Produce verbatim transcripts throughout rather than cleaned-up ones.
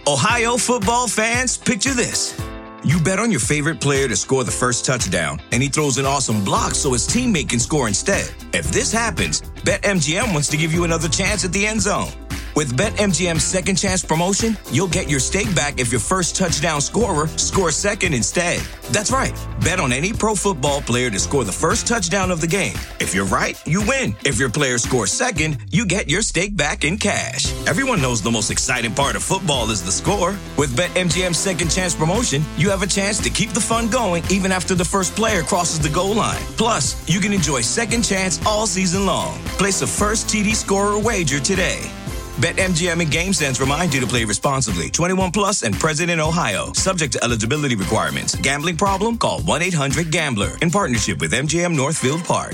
Ohio football fans, picture this. You bet on your favorite player to score the first touchdown, and he throws an awesome block so his teammate can score instead. If this happens, BetMGM wants to give you another chance at the end zone. With BetMGM's Second Chance promotion, you'll get your stake back if your first touchdown scorer scores second instead. That's right. Bet on any pro football player to score the first touchdown of the game. If you're right, you win. If your player scores second, you get your stake back in cash. Everyone knows the most exciting part of football is the score. With BetMGM's Second Chance promotion, you have a chance to keep the fun going even after the first player crosses the goal line. Plus, you can enjoy Second Chance all season long. Place a first T D scorer wager today. BetMGM and GameSense remind you to play responsibly. twenty-one plus and present in Ohio. Subject to eligibility requirements. Gambling problem? Call one eight hundred gambler. In partnership with M G M Northfield Park.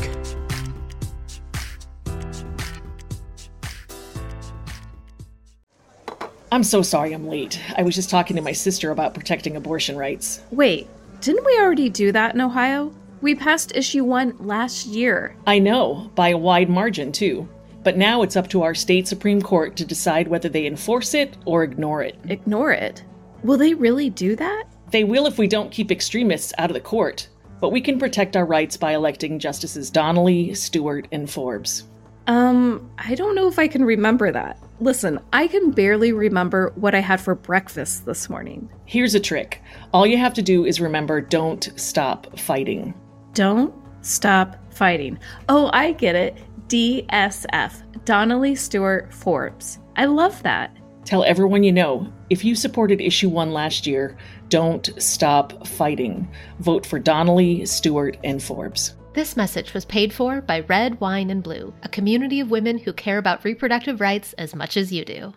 I'm so sorry I'm late. I was just talking to my sister about protecting abortion rights. Wait, didn't we already do that in Ohio? We passed issue one last year. I know, by a wide margin, too. But now it's up to our state Supreme Court to decide whether they enforce it or ignore it. Ignore it? Will they really do that? They will if we don't keep extremists out of the court. But we can protect our rights by electing Justices Donnelly, Stewart, and Forbes. Um, I don't know if I can remember that. Listen, I can barely remember what I had for breakfast this morning. Here's a trick. All you have to do is remember, don't stop fighting. Don't stop fighting. Oh, I get it. D S F, Donnelly, Stewart, Forbes. I love that. Tell everyone you know, if you supported issue one last year, don't stop fighting. Vote for Donnelly, Stewart, and Forbes. This message was paid for by Red, Wine, and Blue, a community of women who care about reproductive rights as much as you do.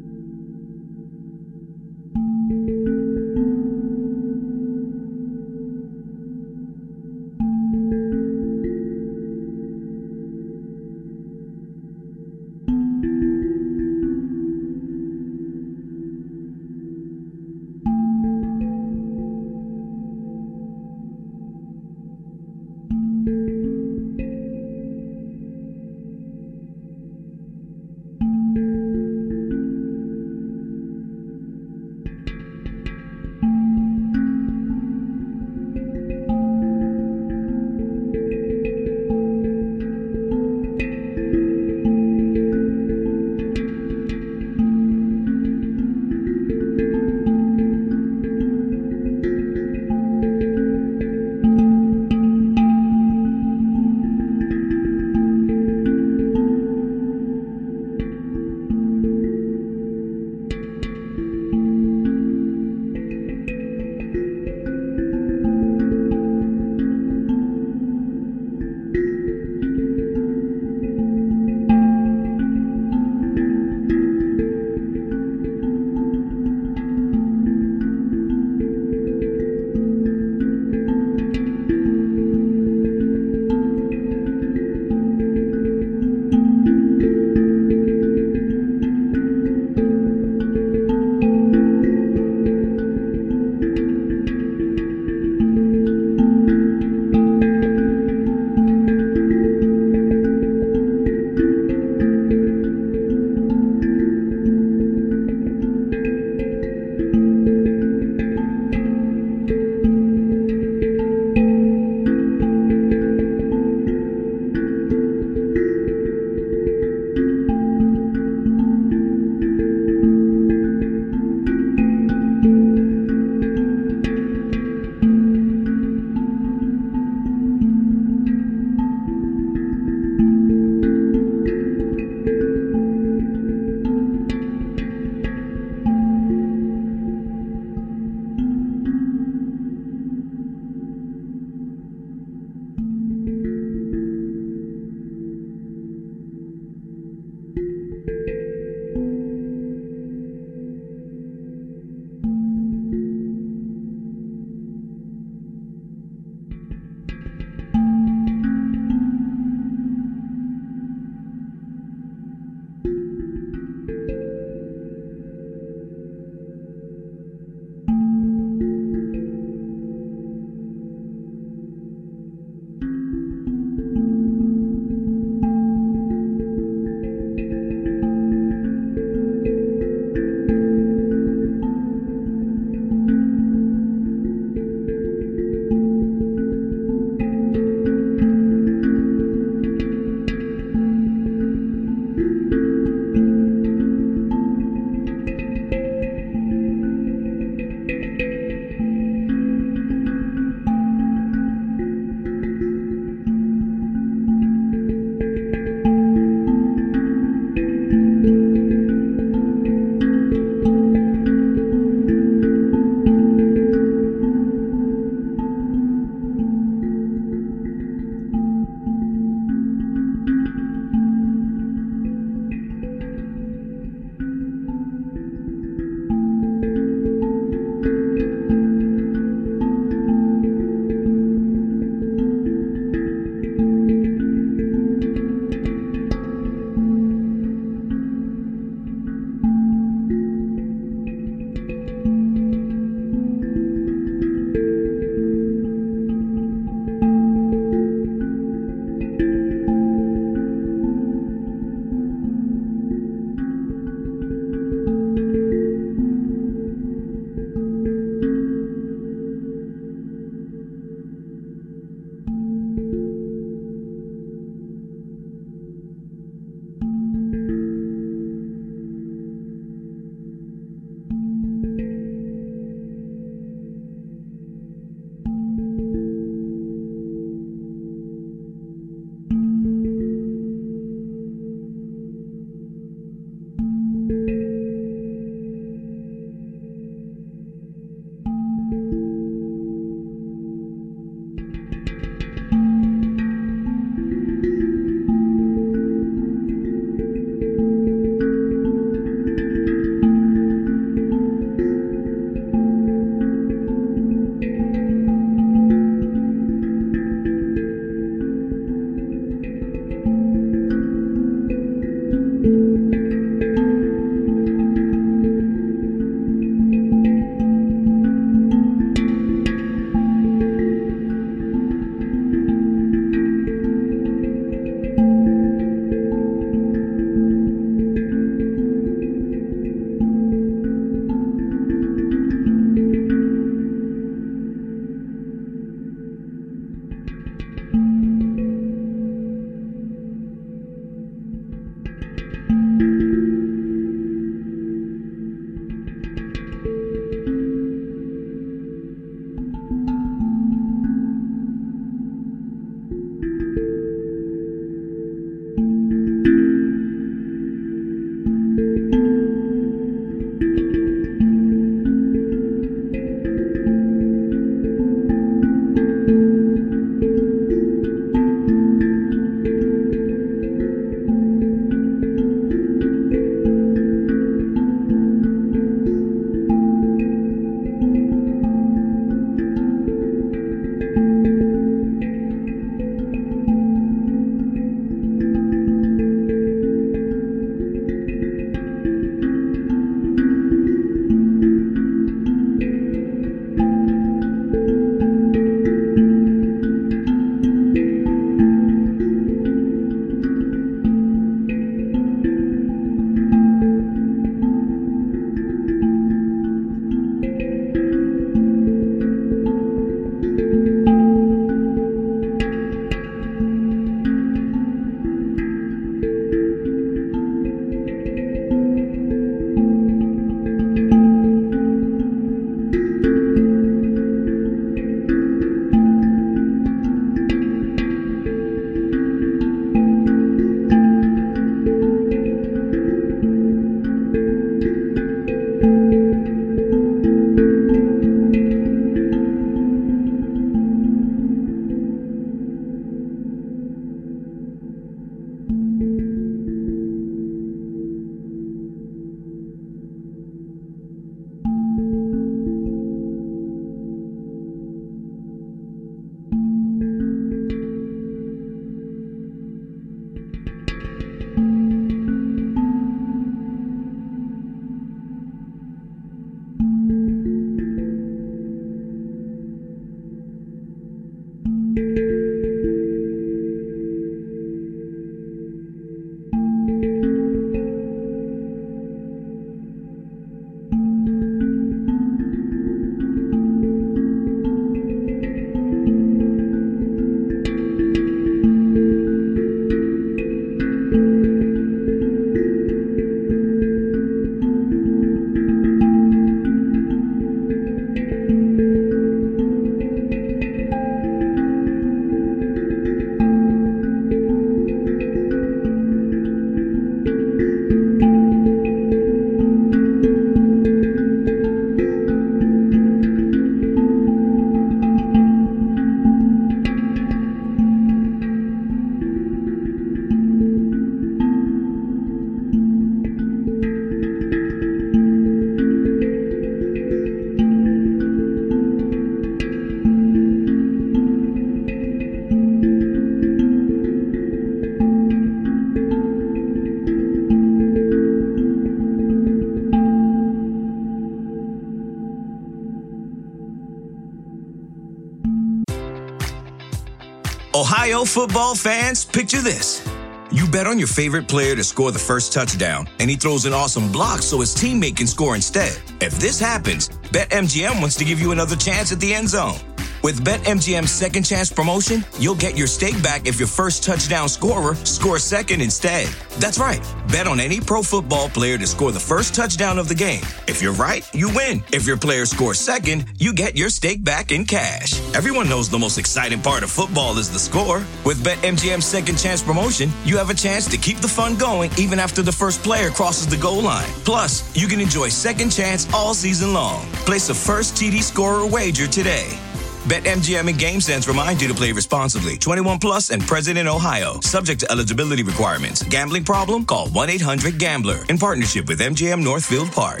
Ohio football fans, picture this. You bet on your favorite player to score the first touchdown, and he throws an awesome block so his teammate can score instead. If this happens, BetMGM wants to give you another chance at the end zone. With BetMGM's second chance promotion, you'll get your stake back if your first touchdown scorer scores second instead. That's right. Bet on any pro football player to score the first touchdown of the game. If you're right, you win. If your player scores second, you get your stake back in cash. Everyone knows the most exciting part of football is the score. With BetMGM's second chance promotion, you have a chance to keep the fun going even after the first player crosses the goal line. Plus, you can enjoy second chance all season long. Place a first T D scorer wager today. BetMGM and GameSense remind you to play responsibly. twenty-one plus and present in Ohio. Subject to eligibility requirements. Gambling problem? Call one eight hundred gambler. In partnership with M G M Northfield Park.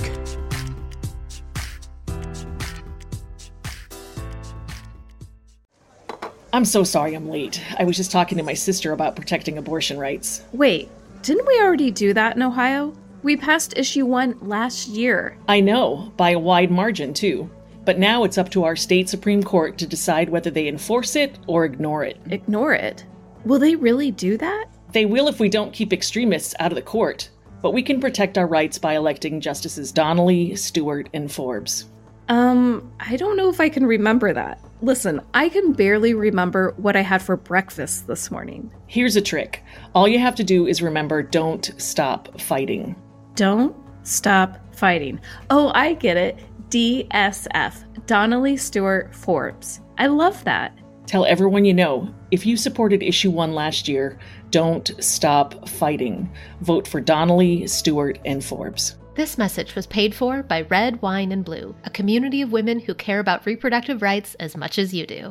I'm so sorry I'm late. I was just talking to my sister about protecting abortion rights. Wait, didn't we already do that in Ohio? We passed issue one last year. I know, by a wide margin, too. But now it's up to our state Supreme Court to decide whether they enforce it or ignore it. Ignore it? Will they really do that? They will if we don't keep extremists out of the court. But we can protect our rights by electing Justices Donnelly, Stewart, and Forbes. Um, I don't know if I can remember that. Listen, I can barely remember what I had for breakfast this morning. Here's a trick. All you have to do is remember, don't stop fighting. Don't stop fighting. Oh, I get it. D S F, Donnelly Stewart Forbes. I love that. Tell everyone you know, if you supported issue one last year, don't stop fighting. Vote for Donnelly, Stewart, and Forbes. This message was paid for by Red, Wine, and Blue, a community of women who care about reproductive rights as much as you do.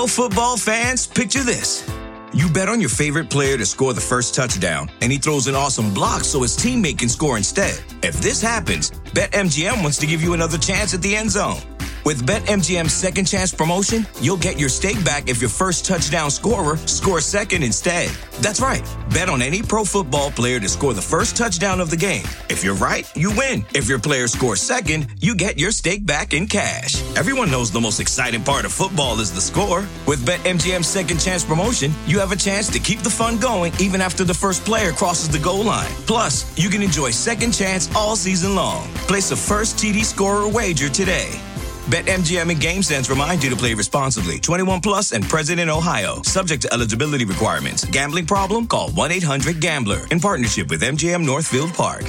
Now, football fans, picture this. You bet on your favorite player to score the first touchdown, and he throws an awesome block so his teammate can score instead. If this happens, BetMGM wants to give you another chance at the end zone. With BetMGM's Second Chance promotion, you'll get your stake back if your first touchdown scorer scores second instead. That's right. Bet on any pro football player to score the first touchdown of the game. If you're right, you win. If your player scores second, you get your stake back in cash. Everyone knows the most exciting part of football is the score. With BetMGM's Second Chance promotion, you have a chance to keep the fun going even after the first player crosses the goal line. Plus, you can enjoy Second Chance all season long. Place a first T D scorer wager today. BetMGM and GameSense remind you to play responsibly. twenty-one plus and present in Ohio. Subject to eligibility requirements. Gambling problem? Call one eight hundred gambler. In partnership with M G M Northfield Park.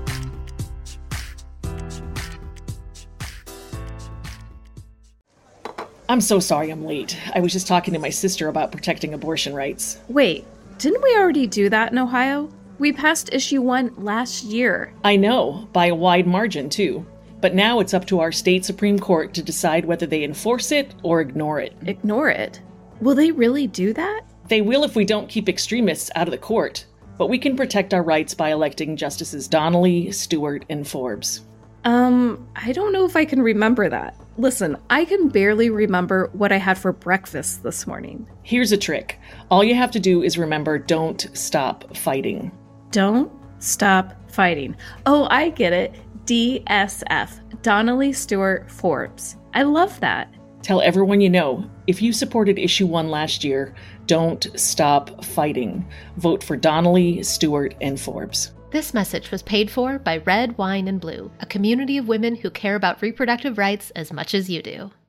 I'm so sorry I'm late. I was just talking to my sister about protecting abortion rights. Wait, didn't we already do that in Ohio? We passed issue one last year. I know, by a wide margin, too. But now it's up to our state Supreme Court to decide whether they enforce it or ignore it. Ignore it? Will they really do that? They will if we don't keep extremists out of the court. But we can protect our rights by electing Justices Donnelly, Stewart, and Forbes. Um, I don't know if I can remember that. Listen, I can barely remember what I had for breakfast this morning. Here's a trick. All you have to do is remember, don't stop fighting. Don't stop fighting. Oh, I get it. D S F, Donnelly, Stewart, Forbes. I love that. Tell everyone you know, if you supported issue one last year, don't stop fighting. Vote for Donnelly, Stewart, and Forbes. This message was paid for by Red, Wine, and Blue, a community of women who care about reproductive rights as much as you do.